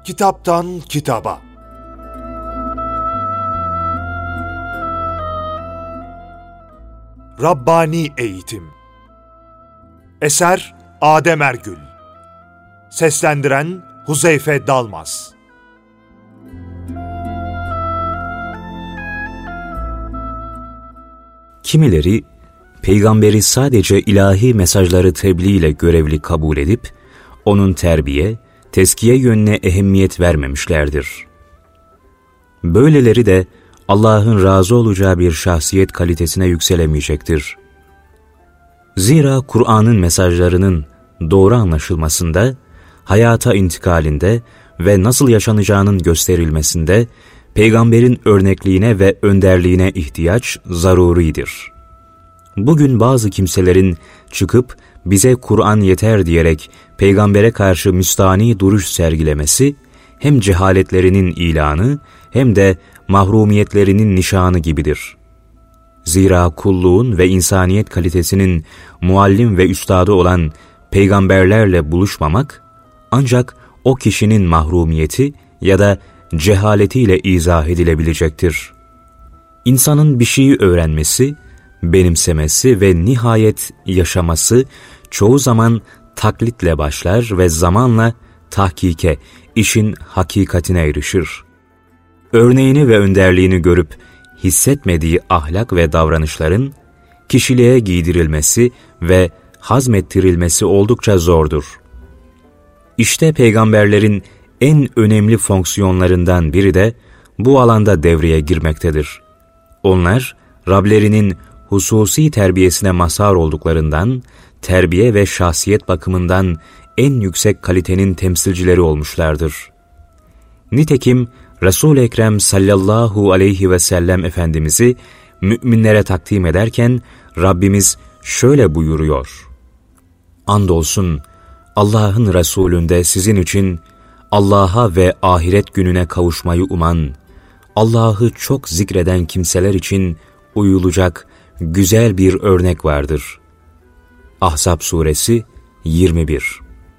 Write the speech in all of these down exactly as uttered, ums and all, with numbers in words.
Kitaptan Kitaba. Rabbani Eğitim. Eser Adem Ergül. Seslendiren Huzeyfe Dalmaz. Kimileri, peygamberi sadece ilahi mesajları tebliğ ile görevli kabul edip, onun terbiye, teskiye yönüne ehemmiyet vermemişlerdir. Böyleleri de Allah'ın razı olacağı bir şahsiyet kalitesine yükselemeyecektir. Zira Kur'an'ın mesajlarının doğru anlaşılmasında, hayata intikalinde ve nasıl yaşanacağının gösterilmesinde, peygamberin örnekliğine ve önderliğine ihtiyaç zaruridir. Bugün bazı kimselerin çıkıp bize Kur'an yeter diyerek peygambere karşı müstahni duruş sergilemesi, hem cehaletlerinin ilanı hem de mahrumiyetlerinin nişanı gibidir. Zira kulluğun ve insaniyet kalitesinin muallim ve üstadı olan peygamberlerle buluşmamak, ancak o kişinin mahrumiyeti ya da cehaletiyle izah edilebilecektir. İnsanın bir şeyi öğrenmesi, benimsemesi ve nihayet yaşaması çoğu zaman taklitle başlar ve zamanla tahkike, işin hakikatine erişir. Örneğini ve önderliğini görüp hissetmediği ahlak ve davranışların kişiliğe giydirilmesi ve hazmettirilmesi oldukça zordur. İşte peygamberlerin en önemli fonksiyonlarından biri de bu alanda devreye girmektedir. Onlar, Rablerinin hususi terbiyesine mazhar olduklarından, terbiye ve şahsiyet bakımından en yüksek kalitenin temsilcileri olmuşlardır. Nitekim Resul-i Ekrem sallallahu aleyhi ve sellem Efendimiz'i müminlere takdim ederken Rabbimiz şöyle buyuruyor: Andolsun Allah'ın Resulü'nde sizin için Allah'a ve ahiret gününe kavuşmayı uman, Allah'ı çok zikreden kimseler için uyulacak güzel bir örnek vardır. Ahzab Suresi yirmi bir.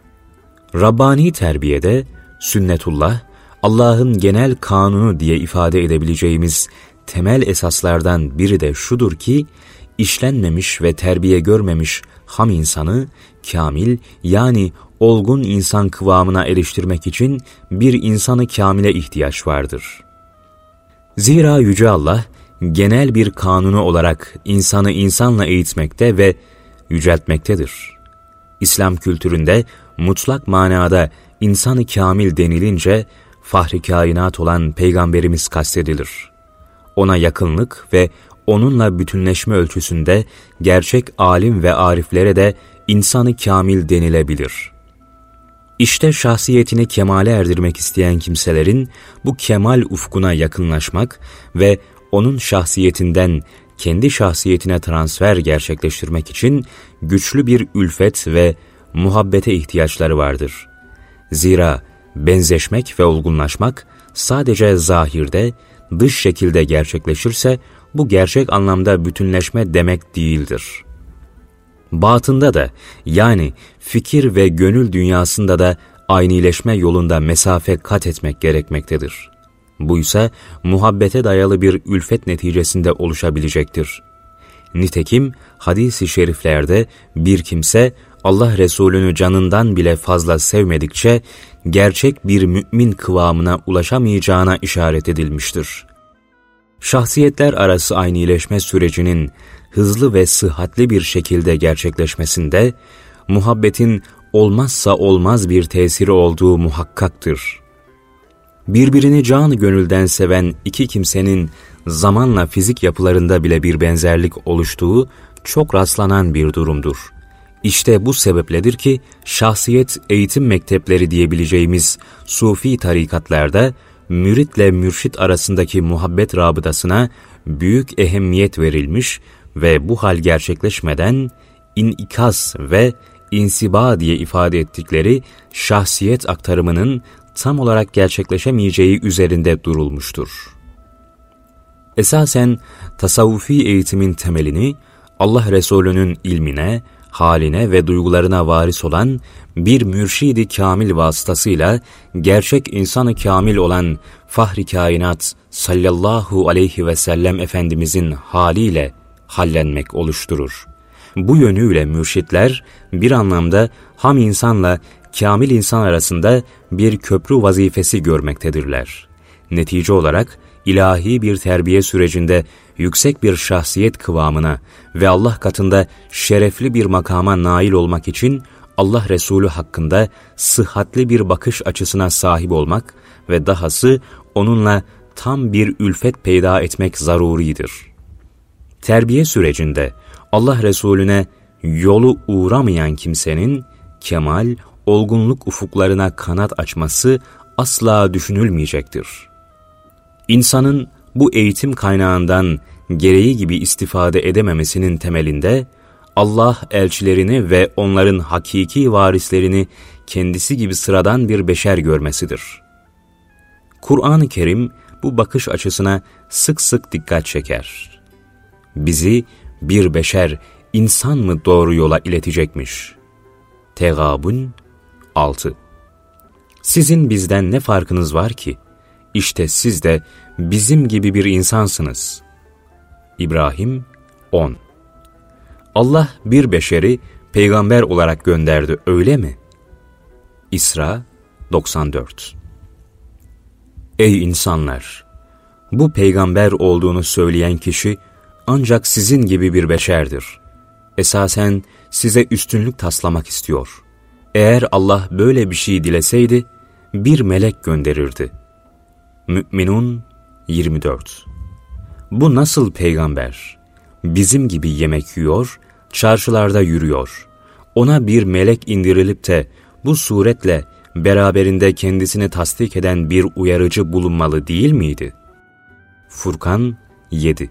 Rabbani terbiyede sünnetullah, Allah'ın genel kanunu diye ifade edebileceğimiz temel esaslardan biri de şudur ki, işlenmemiş ve terbiye görmemiş ham insanı, kamil yani olgun insan kıvamına eriştirmek için bir insanı kamile ihtiyaç vardır. Zira Yüce Allah, genel bir kanunu olarak insanı insanla eğitmekte ve yüceltmektedir. İslam kültüründe mutlak manada insanı kamil denilince, fahri kainat olan Peygamberimiz kastedilir. Ona yakınlık ve onunla bütünleşme ölçüsünde gerçek alim ve ariflere de insanı kamil denilebilir. İşte şahsiyetini kemale erdirmek isteyen kimselerin bu kemal ufkuna yakınlaşmak ve onun şahsiyetinden kendi şahsiyetine transfer gerçekleştirmek için güçlü bir ülfet ve muhabbete ihtiyaçları vardır. Zira benzeşmek ve olgunlaşmak sadece zahirde, dış şekilde gerçekleşirse bu gerçek anlamda bütünleşme demek değildir. Batında da, yani fikir ve gönül dünyasında da aynileşme yolunda mesafe kat etmek gerekmektedir. Bu ise muhabbete dayalı bir ülfet neticesinde oluşabilecektir. Nitekim hadis-i şeriflerde bir kimse Allah Resulü'nü canından bile fazla sevmedikçe gerçek bir mümin kıvamına ulaşamayacağına işaret edilmiştir. Şahsiyetler arası aynileşme sürecinin hızlı ve sıhhatli bir şekilde gerçekleşmesinde muhabbetin olmazsa olmaz bir tesiri olduğu muhakkaktır. Birbirini canı gönülden seven iki kimsenin zamanla fizik yapılarında bile bir benzerlik oluştuğu çok rastlanan bir durumdur. İşte bu sebepledir ki şahsiyet eğitim mektepleri diyebileceğimiz sufi tarikatlarda müritle mürşit arasındaki muhabbet rabıtasına büyük ehemmiyet verilmiş ve bu hal gerçekleşmeden inikas ve insiba diye ifade ettikleri şahsiyet aktarımının tam olarak gerçekleşemeyeceği üzerinde durulmuştur. Esasen tasavvufi eğitimin temelini Allah Resulü'nün ilmine, haline ve duygularına varis olan bir mürşid-i kamil vasıtasıyla gerçek insanı kamil olan Fahri Kainat sallallahu aleyhi ve sellem Efendimizin haliyle hallenmek oluşturur. Bu yönüyle mürşitler bir anlamda ham insanla kamil insan arasında bir köprü vazifesi görmektedirler. Netice olarak ilahi bir terbiye sürecinde yüksek bir şahsiyet kıvamına ve Allah katında şerefli bir makama nail olmak için Allah Resulü hakkında sıhhatli bir bakış açısına sahip olmak ve dahası onunla tam bir ülfet peyda etmek zaruridir. Terbiye sürecinde Allah Resulüne yolu uğramayan kimsenin kemal, olgunluk ufuklarına kanat açması asla düşünülmeyecektir. İnsanın bu eğitim kaynağından gereği gibi istifade edememesinin temelinde Allah elçilerini ve onların hakiki varislerini kendisi gibi sıradan bir beşer görmesidir. Kur'an-ı Kerim bu bakış açısına sık sık dikkat çeker. Bizi bir beşer, insan mı doğru yola iletecekmiş? Tegabun altı. Sizin bizden ne farkınız var ki? İşte siz de bizim gibi bir insansınız. İbrahim on. Allah bir beşeri peygamber olarak gönderdi, öyle mi? İsra doksan dört. Ey insanlar! Bu peygamber olduğunu söyleyen kişi ancak sizin gibi bir beşerdir. Esasen size üstünlük taslamak istiyor. Eğer Allah böyle bir şey dileseydi, bir melek gönderirdi. Mü'minun yirmi dört. Bu nasıl peygamber? Bizim gibi yemek yiyor, çarşılarda yürüyor. Ona bir melek indirilip de bu suretle beraberinde kendisini tasdik eden bir uyarıcı bulunmalı değil miydi? Furkan yedi.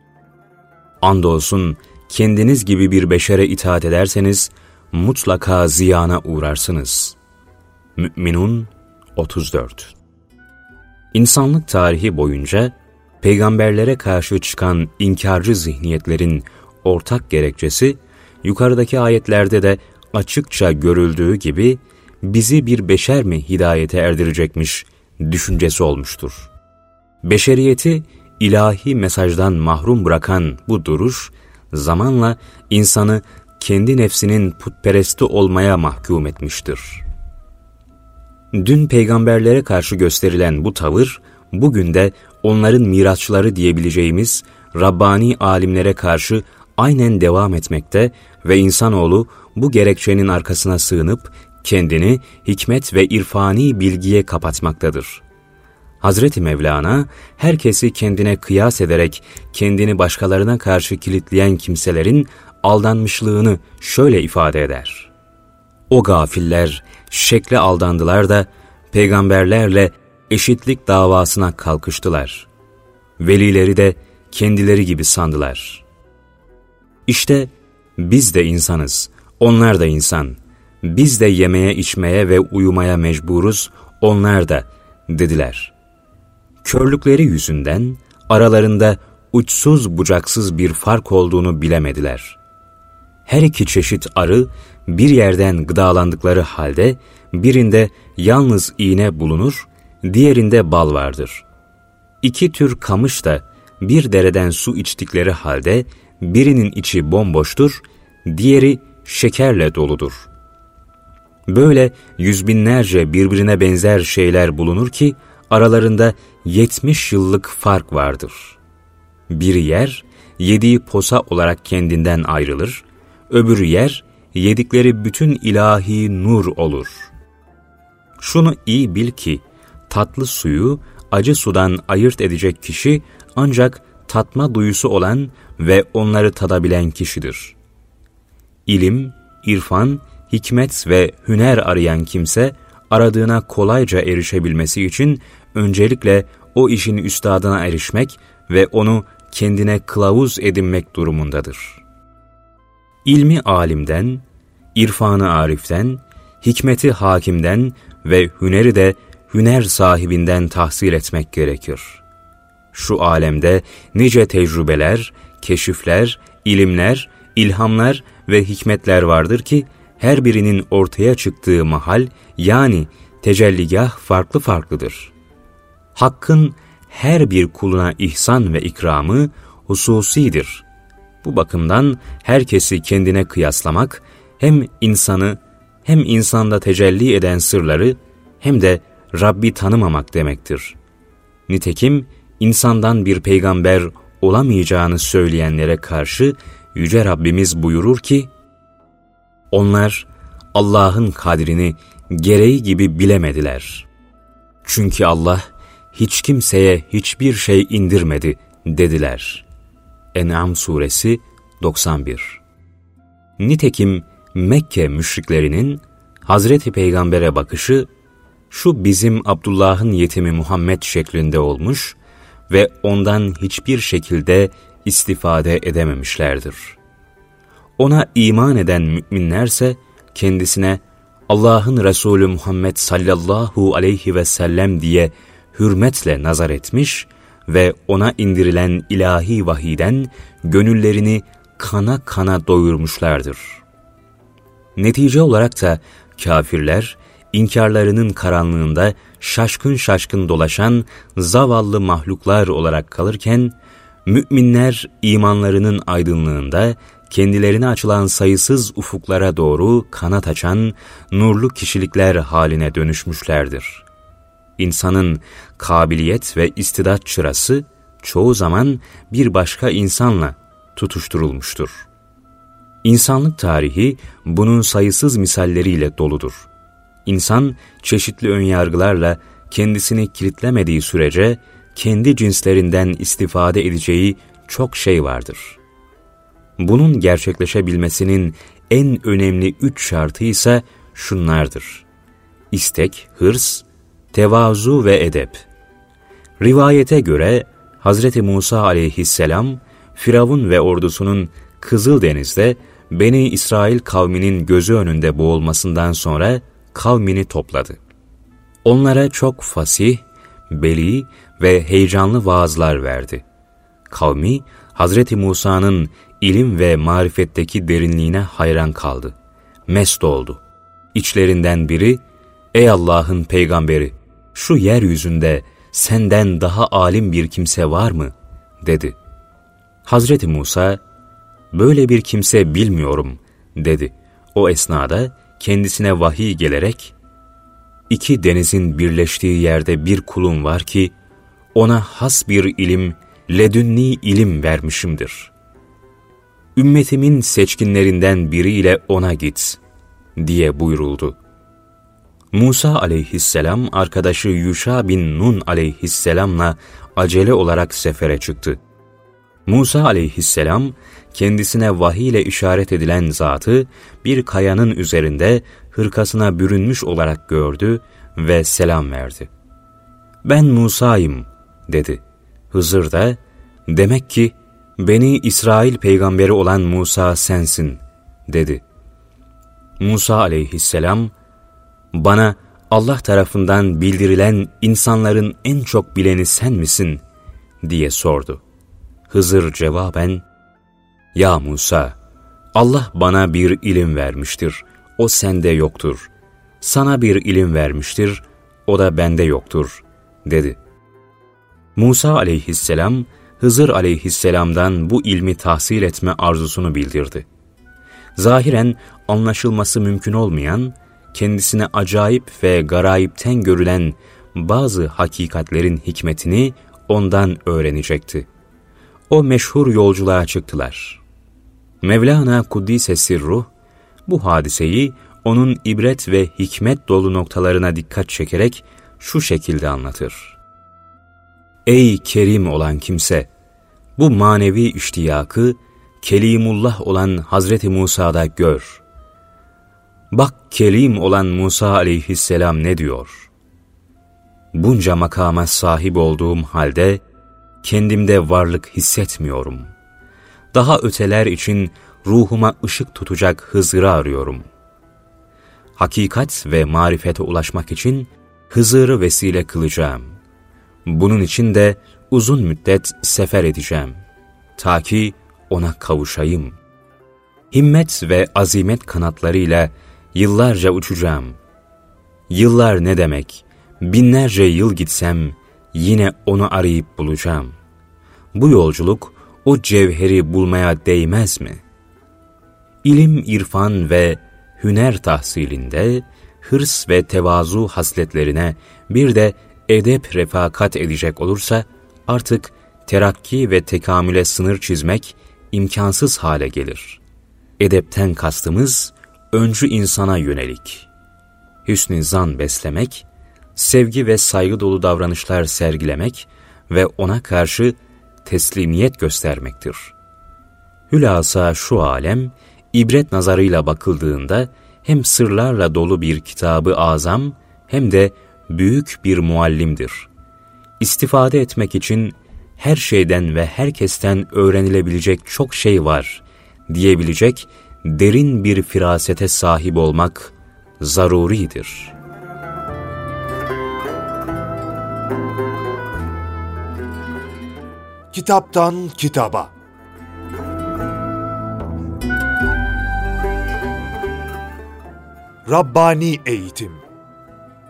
Andolsun kendiniz gibi bir beşere itaat ederseniz mutlaka ziyana uğrarsınız. Mü'minun otuz dört. İnsanlık tarihi boyunca peygamberlere karşı çıkan inkarcı zihniyetlerin ortak gerekçesi, yukarıdaki ayetlerde de açıkça görüldüğü gibi bizi bir beşer mi hidayete erdirecekmiş düşüncesi olmuştur. Beşeriyeti ilahi mesajdan mahrum bırakan bu duruş, zamanla insanı kendi nefsinin putperesti olmaya mahkum etmiştir. Dün peygamberlere karşı gösterilen bu tavır, bugün de onların mirasçıları diyebileceğimiz Rabbani alimlere karşı aynen devam etmekte ve insanoğlu bu gerekçenin arkasına sığınıp kendini hikmet ve irfani bilgiye kapatmaktadır. Hazreti Mevlana, herkesi kendine kıyas ederek kendini başkalarına karşı kilitleyen kimselerin aldanmışlığını şöyle ifade eder. O gafiller şekle aldandılar da peygamberlerle eşitlik davasına kalkıştılar. Velileri de kendileri gibi sandılar. İşte biz de insanız, onlar da insan. Biz de yemeye, içmeye ve uyumaya mecburuz, onlar da dediler. Körlükleri yüzünden aralarında uçsuz bucaksız bir fark olduğunu bilemediler. Her iki çeşit arı bir yerden gıdalandıkları halde birinde yalnız iğne bulunur, diğerinde bal vardır. İki tür kamış da bir dereden su içtikleri halde birinin içi bomboştur, diğeri şekerle doludur. Böyle yüz binlerce birbirine benzer şeyler bulunur ki aralarında yetmiş yıllık fark vardır. Bir yer yediği posa olarak kendinden ayrılır, öbürü yer yedikleri bütün ilahi nur olur. Şunu iyi bil ki tatlı suyu acı sudan ayırt edecek kişi ancak tatma duyusu olan ve onları tadabilen kişidir. İlim, irfan, hikmet ve hüner arayan kimse aradığına kolayca erişebilmesi için öncelikle o işin üstadına erişmek ve onu kendine kılavuz edinmek durumundadır. İlmi alimden, irfanı ariften, hikmeti hakimden ve hüneri de hüner sahibinden tahsil etmek gerekir. Şu alemde nice tecrübeler, keşifler, ilimler, ilhamlar ve hikmetler vardır ki, her birinin ortaya çıktığı mahal, yani tecelligah farklı farklıdır. Hakkın her bir kuluna ihsan ve ikramı hususidir. Bu bakımdan herkesi kendine kıyaslamak, hem insanı, hem insanda tecelli eden sırları, hem de Rabbi tanımamak demektir. Nitekim insandan bir peygamber olamayacağını söyleyenlere karşı Yüce Rabbimiz buyurur ki, onlar Allah'ın kadrini gereği gibi bilemediler. Çünkü Allah hiç kimseye hiçbir şey indirmedi dediler. En'am suresi doksan bir. Nitekim Mekke müşriklerinin Hazreti Peygamber'e bakışı, şu bizim Abdullah'ın yetimi Muhammed şeklinde olmuş ve ondan hiçbir şekilde istifade edememişlerdir. Ona iman eden müminlerse kendisine Allah'ın Resulü Muhammed sallallahu aleyhi ve sellem diye hürmetle nazar etmiş ve ona indirilen ilahi vahiyden gönüllerini kana kana doyurmuşlardır. Netice olarak da kafirler, inkarlarının karanlığında şaşkın şaşkın dolaşan zavallı mahluklar olarak kalırken, müminler imanlarının aydınlığında kendilerine açılan sayısız ufuklara doğru kanat açan nurlu kişilikler haline dönüşmüşlerdir. İnsanın kabiliyet ve istidat çırası çoğu zaman bir başka insanla tutuşturulmuştur. İnsanlık tarihi bunun sayısız misalleriyle doludur. İnsan çeşitli önyargılarla kendisini kilitlemediği sürece kendi cinslerinden istifade edeceği çok şey vardır. Bunun gerçekleşebilmesinin en önemli üç şartı ise şunlardır: İstek, hırs, tevazu ve edep. Rivayete göre Hazreti Musa aleyhisselam, Firavun ve ordusunun Kızıldeniz'de Beni İsrail kavminin gözü önünde boğulmasından sonra kavmini topladı. Onlara çok fasih, beli ve heyecanlı vaazlar verdi. Kavmi, Hazreti Musa'nın ilim ve marifetteki derinliğine hayran kaldı. Mest oldu. İçlerinden biri, ''Ey Allah'ın peygamberi, şu yeryüzünde senden daha alim bir kimse var mı?'' dedi. Hazreti Musa, ''Böyle bir kimse bilmiyorum.'' dedi. O esnada kendisine vahiy gelerek, ''İki denizin birleştiği yerde bir kulum var ki, ona has bir ilim, ledünni ilim vermişimdir. Ümmetimin seçkinlerinden biriyle ona git.'' diye buyuruldu. Musa aleyhisselam arkadaşı Yuşa bin Nun aleyhisselamla acele olarak sefere çıktı. Musa aleyhisselam kendisine vahiy ile işaret edilen zatı bir kayanın üzerinde hırkasına bürünmüş olarak gördü ve selam verdi. ''Ben Musa'yım.'' dedi. Hızır da, ''Demek ki Beni İsrail peygamberi olan Musa sensin.'' dedi. Musa aleyhisselam, ''Bana Allah tarafından bildirilen insanların en çok bileni sen misin?'' diye sordu. Hızır cevaben, ''Ya Musa, Allah bana bir ilim vermiştir, o sende yoktur. Sana bir ilim vermiştir, o da bende yoktur.'' dedi. Musa aleyhisselam, Hızır aleyhisselamdan bu ilmi tahsil etme arzusunu bildirdi. Zahiren anlaşılması mümkün olmayan, kendisine acayip ve garayipten görülen bazı hakikatlerin hikmetini ondan öğrenecekti. O meşhur yolculuğa çıktılar. Mevlana Kuddise Sirruh, bu hadiseyi onun ibret ve hikmet dolu noktalarına dikkat çekerek şu şekilde anlatır. Ey kerim olan kimse! Bu manevi iştiyakı Kelimullah olan Hazreti Musa'da gör. Bak Kelim olan Musa aleyhisselam ne diyor? Bunca makama sahip olduğum halde kendimde varlık hissetmiyorum. Daha öteler için ruhuma ışık tutacak Hızır'ı arıyorum. Hakikat ve marifete ulaşmak için Hızır'ı vesile kılacağım. Bunun için de uzun müddet sefer edeceğim. Ta ki ona kavuşayım. Himmet ve azimet kanatlarıyla yıllarca uçacağım. Yıllar ne demek? Binlerce yıl gitsem yine onu arayıp bulacağım. Bu yolculuk o cevheri bulmaya değmez mi? İlim, irfan ve hüner tahsilinde hırs ve tevazu hasletlerine bir de edep refakat edecek olursa artık terakki ve tekamüle sınır çizmek imkansız hale gelir. Edepten kastımız öncü insana yönelik. Hüsn-i zan beslemek, sevgi ve saygı dolu davranışlar sergilemek ve ona karşı teslimiyet göstermektir. Hülasa şu alem, ibret nazarıyla bakıldığında hem sırlarla dolu bir kitabı azam hem de büyük bir muallimdir. İstifade etmek için her şeyden ve herkesten öğrenilebilecek çok şey var diyebilecek derin bir firasete sahip olmak zaruridir. Kitaptan kitaba. Rabbani Eğitim.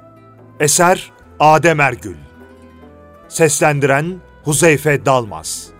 Eser Adem Ergül. Seslendiren Huzeyfe Dalmaz.